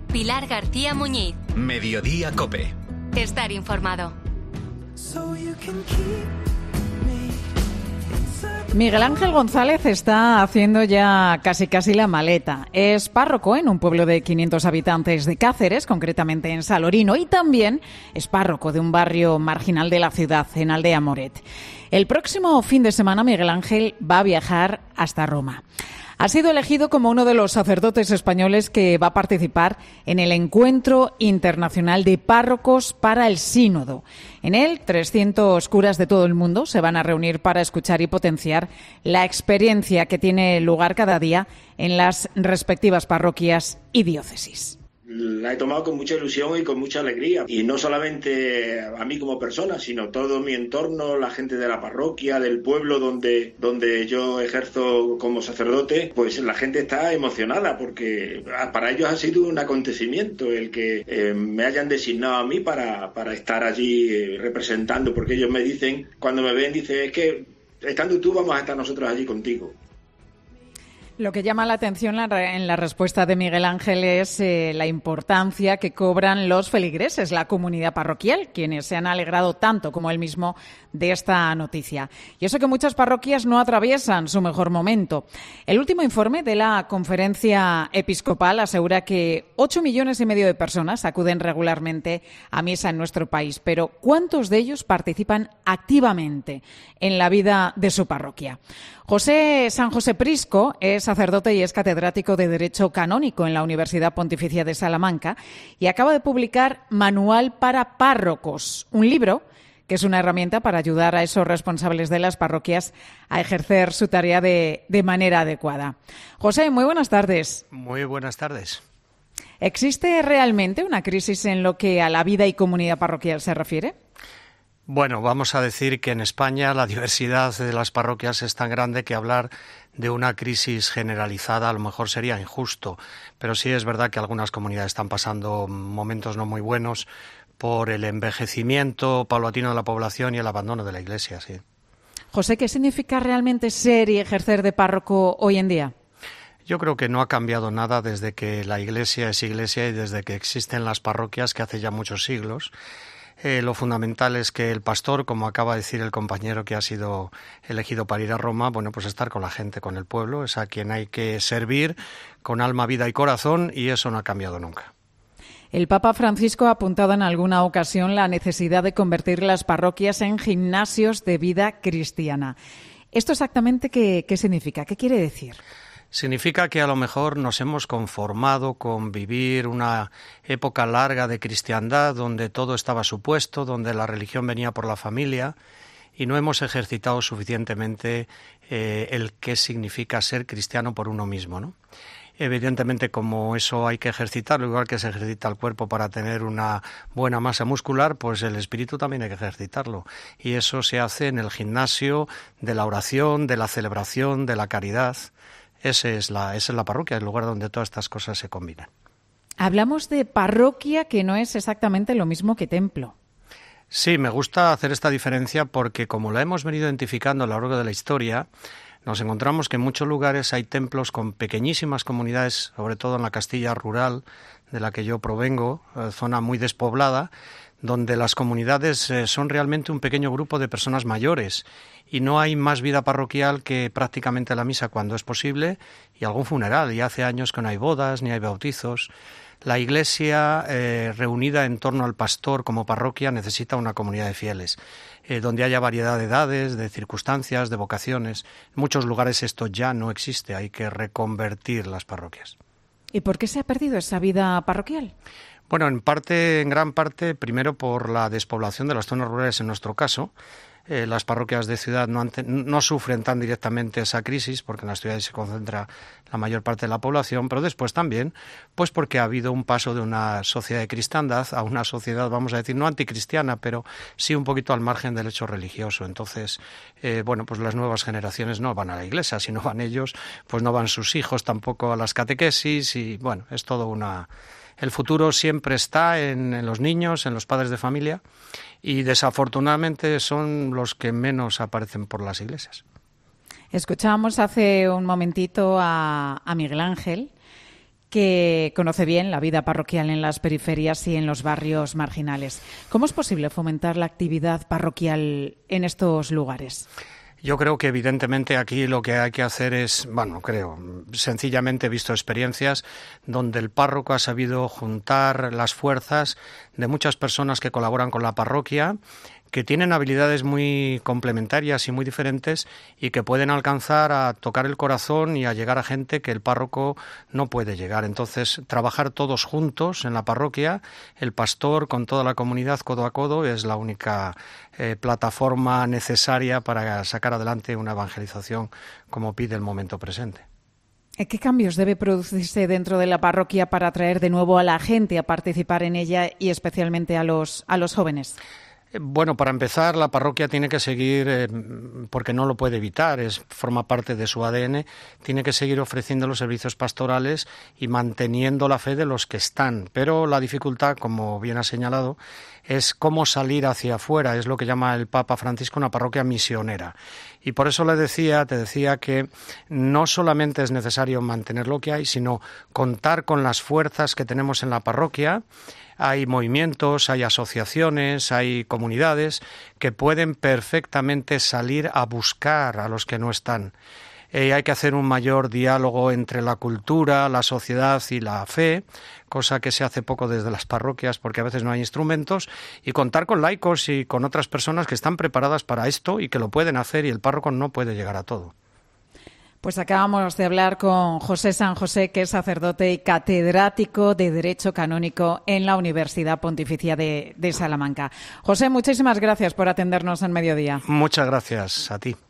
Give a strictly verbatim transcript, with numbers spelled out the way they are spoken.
Pilar García Muñiz. Mediodía COPE. Estar informado. Miguel Ángel González está haciendo ya casi casi la maleta. Es párroco en un pueblo de quinientos habitantes de Cáceres, concretamente en Salorino, y también es párroco de un barrio marginal de la ciudad, en Aldea Moret. El próximo fin de semana Miguel Ángel va a viajar hasta Roma. Ha sido elegido como uno de los sacerdotes españoles que va a participar en el Encuentro Internacional de Párrocos para el Sínodo. En él, trescientos curas de todo el mundo se van a reunir para escuchar y potenciar la experiencia que tiene lugar cada día en las respectivas parroquias y diócesis. La he tomado con mucha ilusión y con mucha alegría. Y no solamente a mí como persona, sino todo mi entorno, la gente de la parroquia, del pueblo donde, donde yo ejerzo como sacerdote, pues la gente está emocionada porque para ellos ha sido un acontecimiento el que eh, me hayan designado a mí para, para estar allí eh, representando, porque ellos me dicen, cuando me ven, dicen, es que estando tú vamos a estar nosotros allí contigo. Lo que llama la atención en la respuesta de Miguel Ángel es eh, la importancia que cobran los feligreses, la comunidad parroquial, quienes se han alegrado tanto como él mismo de esta noticia. Y eso que muchas parroquias no atraviesan su mejor momento. El último informe de la Conferencia Episcopal asegura que ocho millones y medio de personas acuden regularmente a misa en nuestro país, pero ¿cuántos de ellos participan activamente en la vida de su parroquia? José San José Prisco es sacerdote y es catedrático de Derecho Canónico en la Universidad Pontificia de Salamanca y acaba de publicar Manual para Párrocos, un libro que es una herramienta para ayudar a esos responsables de las parroquias a ejercer su tarea de, de manera adecuada. José, muy buenas tardes. Muy buenas tardes. ¿Existe realmente una crisis en lo que a la vida y comunidad parroquial se refiere? Bueno, vamos a decir que en España la diversidad de las parroquias es tan grande que hablar de una crisis generalizada a lo mejor sería injusto, pero sí es verdad que algunas comunidades están pasando momentos no muy buenos por el envejecimiento paulatino de la población y el abandono de la Iglesia, sí. José, ¿qué significa realmente ser y ejercer de párroco hoy en día? Yo creo que no ha cambiado nada desde que la Iglesia es Iglesia y desde que existen las parroquias, que hace ya muchos siglos. Eh, lo fundamental es que el pastor, como acaba de decir el compañero que ha sido elegido para ir a Roma, bueno, pues estar con la gente, con el pueblo, es a quien hay que servir con alma, vida y corazón, y eso no ha cambiado nunca. El Papa Francisco ha apuntado en alguna ocasión la necesidad de convertir las parroquias en gimnasios de vida cristiana. ¿Esto exactamente qué, qué significa? ¿Qué quiere decir? Significa que a lo mejor nos hemos conformado con vivir una época larga de cristiandad donde todo estaba supuesto, donde la religión venía por la familia y no hemos ejercitado suficientemente eh, el qué significa ser cristiano por uno mismo, ¿no? Evidentemente, como eso hay que ejercitarlo, igual que se ejercita el cuerpo para tener una buena masa muscular, pues el espíritu también hay que ejercitarlo. Y eso se hace en el gimnasio de la oración, de la celebración, de la caridad. Ese es la, esa es la parroquia, el lugar donde todas estas cosas se combinan. Hablamos de parroquia, que no es exactamente lo mismo que templo. Sí, me gusta hacer esta diferencia porque como la hemos venido identificando a lo largo de la historia, nos encontramos que en muchos lugares hay templos con pequeñísimas comunidades, sobre todo en la Castilla rural, de la que yo provengo, zona muy despoblada, donde las comunidades son realmente un pequeño grupo de personas mayores y no hay más vida parroquial que prácticamente la misa cuando es posible y algún funeral. Y hace años que no hay bodas ni hay bautizos. La Iglesia eh, reunida en torno al pastor como parroquia necesita una comunidad de fieles, eh, donde haya variedad de edades, de circunstancias, de vocaciones. En muchos lugares esto ya no existe, hay que reconvertir las parroquias. ¿Y por qué se ha perdido esa vida parroquial? Bueno, en parte, en gran parte, primero por la despoblación de las zonas rurales en nuestro caso. Eh, las parroquias de ciudad no, han, no sufren tan directamente esa crisis porque en las ciudades se concentra la mayor parte de la población, pero después también pues porque ha habido un paso de una sociedad de cristiandad a una sociedad, vamos a decir, no anticristiana, pero sí un poquito al margen del hecho religioso. Entonces, eh, bueno, pues las nuevas generaciones no van a la iglesia, si no van ellos, pues no van sus hijos tampoco a las catequesis y bueno, es todo una... El futuro siempre está en, en los niños, en los padres de familia y desafortunadamente son los que menos aparecen por las iglesias. Escuchábamos hace un momentito a, a Miguel Ángel que conoce bien la vida parroquial en las periferias y en los barrios marginales. ¿Cómo es posible fomentar la actividad parroquial en estos lugares? Yo creo que evidentemente aquí lo que hay que hacer es, bueno, creo, sencillamente he visto experiencias donde el párroco ha sabido juntar las fuerzas de muchas personas que colaboran con la parroquia, que tienen habilidades muy complementarias y muy diferentes y que pueden alcanzar a tocar el corazón y a llegar a gente que el párroco no puede llegar. Entonces, trabajar todos juntos en la parroquia, el pastor con toda la comunidad codo a codo, es la única eh, plataforma necesaria para sacar adelante una evangelización como pide el momento presente. ¿Qué cambios debe producirse dentro de la parroquia para atraer de nuevo a la gente a participar en ella y especialmente a los, a los jóvenes? Bueno, para empezar, la parroquia tiene que seguir, eh, porque no lo puede evitar, es forma parte de su A D N, tiene que seguir ofreciendo los servicios pastorales y manteniendo la fe de los que están. Pero la dificultad, como bien ha señalado, es cómo salir hacia afuera, es lo que llama el Papa Francisco una parroquia misionera. Y por eso le decía, te decía que no solamente es necesario mantener lo que hay, sino contar con las fuerzas que tenemos en la parroquia. Hay movimientos, hay asociaciones, hay comunidades que pueden perfectamente salir a buscar a los que no están. Eh, hay que hacer un mayor diálogo entre la cultura, la sociedad y la fe, cosa que se hace poco desde las parroquias porque a veces no hay instrumentos, y contar con laicos y con otras personas que están preparadas para esto y que lo pueden hacer, y el párroco no puede llegar a todo. Pues acabamos de hablar con José San José, que es sacerdote y catedrático de Derecho Canónico en la Universidad Pontificia de, de Salamanca. José, muchísimas gracias por atendernos en Mediodía. Muchas gracias a ti.